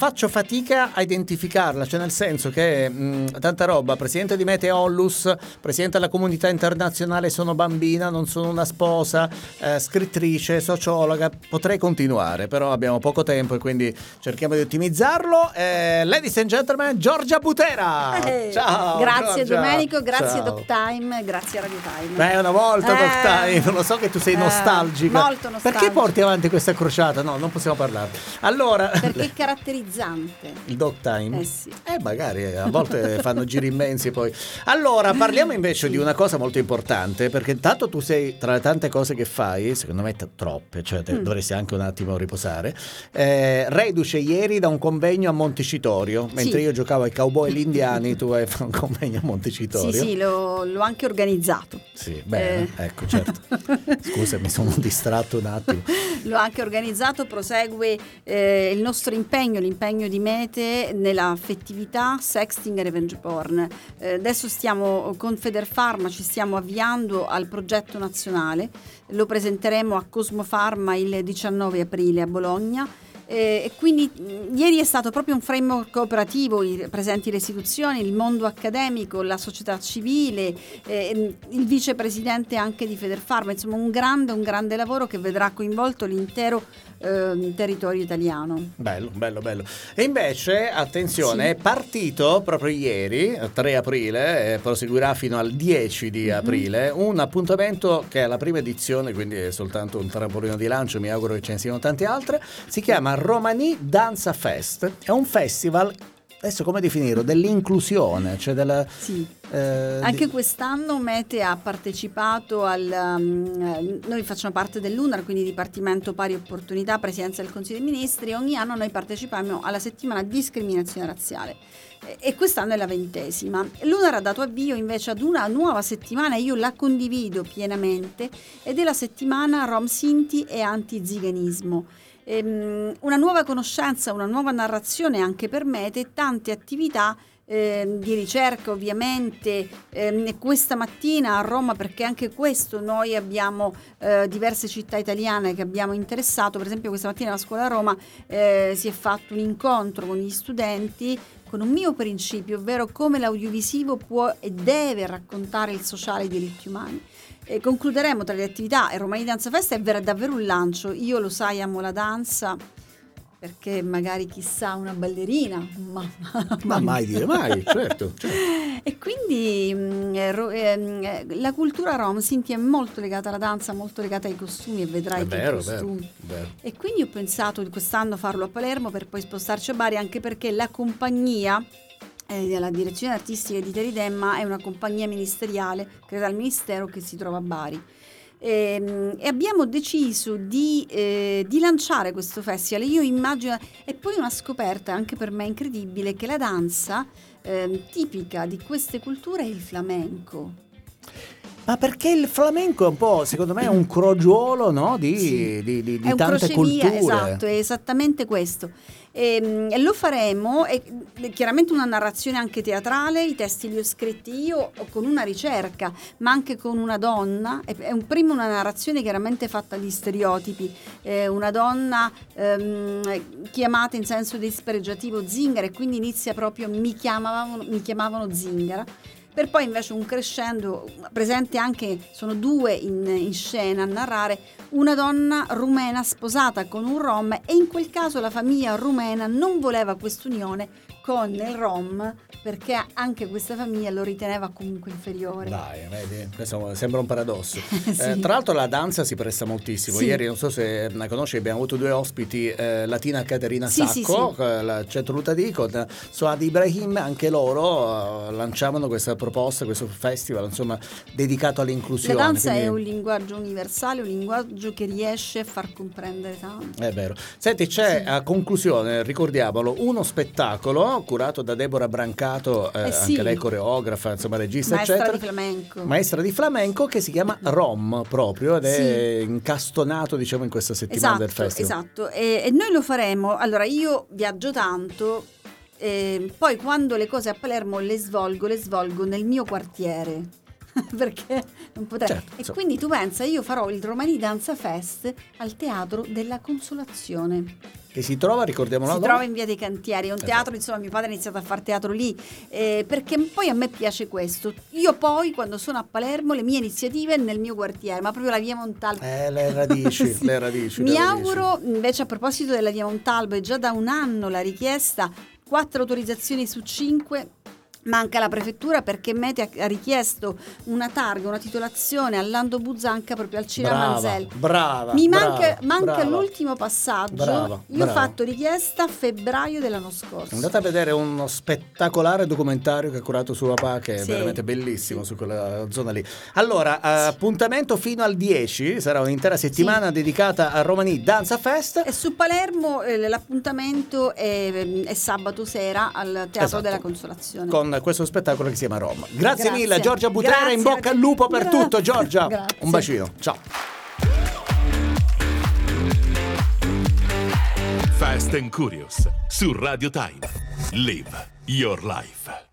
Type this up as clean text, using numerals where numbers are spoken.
faccio fatica a identificarla, cioè nel senso che tanta roba, presidente di Mete Onlus, presidente della comunità internazionale Sono Bambina, non sono una sposa, scrittrice, sociologa, potrei continuare, però abbiamo poco tempo e quindi cerchiamo di ottimizzarlo. Ladies and gentlemen, Giorgia Butera! Ciao! Grazie Giorgia. Domenico, grazie Ciao. Doc Time, grazie Radio Time. Beh, una volta Doc Time, lo so che tu sei nostalgica. Molto nostalgica. Perché porti avanti questa crociata? No, non possiamo parlare. Allora... Perché è caratterizzante. Il Doc Time? Sì. Magari a volte fanno giri immensi poi. Allora, parliamo invece di una cosa molto importante, perché intanto tu sei, tra le tante cose che fai, secondo me troppe, cioè dovresti anche un attimo riposare, reduce ieri da un convegno a Montecitorio, mentre io giocavo ai Cowboy e gli Indiani, tu hai fatto un convegno a Montecitorio. Sì, l'ho anche organizzato. Sì, bene, ecco, certo. Scusa, mi sono distratto un attimo. L'ho anche organizzato, prosegue il nostro impegno, l'impegno di Mete nella affettività, sexting e revenge porn. Adesso stiamo con Federfarma, ci stiamo avviando al progetto nazionale, lo presenteremo a Cosmofarma il 19 aprile a Bologna. E quindi ieri è stato proprio un framework cooperativo, presenti le istituzioni, il mondo accademico, la società civile, il vicepresidente anche di Federfarma, insomma un grande lavoro che vedrà coinvolto l'intero territorio italiano. Bello. E invece, attenzione, è partito proprio ieri, 3 aprile, proseguirà fino al 10 di aprile, un appuntamento che è la prima edizione, quindi è soltanto un trampolino di lancio, mi auguro che ce ne siano tante altre. Si chiama Romani Danza Fest, è un festival, adesso come definirlo, dell'inclusione, cioè della... Sì. Anche quest'anno Mete ha partecipato noi facciamo parte dell'UNAR, quindi Dipartimento Pari Opportunità, Presidenza del Consiglio dei Ministri. Ogni anno noi partecipiamo alla settimana discriminazione razziale e quest'anno è la 20ª. L'UNAR ha dato avvio invece ad una nuova settimana, io la condivido pienamente, ed è la settimana Rom Sinti e antiziganismo. Una nuova conoscenza, una nuova narrazione anche per Mete, tante attività di ricerca ovviamente. Questa mattina a Roma, perché anche questo noi abbiamo diverse città italiane che abbiamo interessato, per esempio questa mattina alla scuola a Roma si è fatto un incontro con gli studenti con un mio principio, ovvero come l'audiovisivo può e deve raccontare il sociale e i diritti umani. Concluderemo tra le attività e Romani Danza Festa, è davvero un lancio. Io lo sai, amo la danza, perché magari chissà una ballerina, ma mai dire mai, certo. E quindi la cultura rom, Sinti, è molto legata alla danza, molto legata ai costumi, e vedrai che i costumi. Vero. E quindi ho pensato di quest'anno farlo a Palermo per poi spostarci a Bari, anche perché la compagnia la direzione artistica di Teridemma è una compagnia ministeriale, creata al ministero, che si trova a Bari. E abbiamo deciso di lanciare questo festival. Io immagino, e poi una scoperta anche per me incredibile, che la danza tipica di queste culture è il flamenco. Ma perché il flamenco è un po', secondo me, è un crogiolo, no? di tante culture. Esatto, è esattamente questo. E lo faremo, è chiaramente una narrazione anche teatrale, i testi li ho scritti io con una ricerca, ma anche con una donna. È una narrazione chiaramente fatta di stereotipi, una donna chiamata in senso dispregiativo Zingara, e quindi inizia proprio mi chiamavano Zingara, per poi invece un crescendo, presente anche, sono 2 in scena a narrare, una donna rumena sposata con un rom, e in quel caso la famiglia rumena non voleva quest'unione con il rom, perché anche questa famiglia lo riteneva comunque inferiore. Dai, vedi, questo sembra un paradosso. Sì. Tra l'altro la danza si presta moltissimo. Sì. Ieri, non so se la conosci, abbiamo avuto 2 ospiti, Latina Caterina Sacco, la Centro Lutadì, con Soad Ibrahim, anche loro lanciavano questa proposta, questo festival, insomma, dedicato all'inclusione. La danza quindi... è un linguaggio universale, un linguaggio che riesce a far comprendere tanto. È vero. Senti, c'è a conclusione, ricordiamolo, uno spettacolo curato da Deborah Brancato, anche lei coreografa, insomma regista, maestra eccetera. Maestra di flamenco, che si chiama Rom proprio, ed è incastonato, diciamo, in questa settimana del festival. Esatto, e noi lo faremo. Allora, io viaggio tanto, poi quando le cose a Palermo le svolgo nel mio quartiere. perché non potrei. Certo, e quindi tu pensa, io farò il Romani Danza Fest al Teatro della Consolazione, che si trova, ricordiamolo, si trova in Via dei Cantieri, è un teatro, insomma, mio padre ha iniziato a fare teatro lì, perché poi a me piace questo. Io poi quando sono a Palermo le mie iniziative nel mio quartiere, ma proprio la Via Montalbo. Le radici, sì. le radici. Mi auguro, invece, a proposito della Via Montalbo, è già da un anno la richiesta, 4 autorizzazioni su 5. Manca la prefettura perché Mete ha richiesto una targa, una titolazione a Lando Buzzanca proprio al Ciramanzel. Brava. Mi manca l'ultimo passaggio. Brava. Io ho fatto richiesta a febbraio dell'anno scorso. Andate a vedere uno spettacolare documentario che ha curato suo papà, che è veramente bellissimo, su quella zona lì. Allora, appuntamento fino al 10, sarà un'intera settimana dedicata a Romani Danza Fest. E su Palermo l'appuntamento è sabato sera al Teatro della Consolazione. Con questo spettacolo che si chiama Roma. Grazie mille Giorgia Butera, in bocca al lupo per tutto, Giorgia. Grazie. Un bacino, ciao. Fast and Curious su Radio Time. Live your life.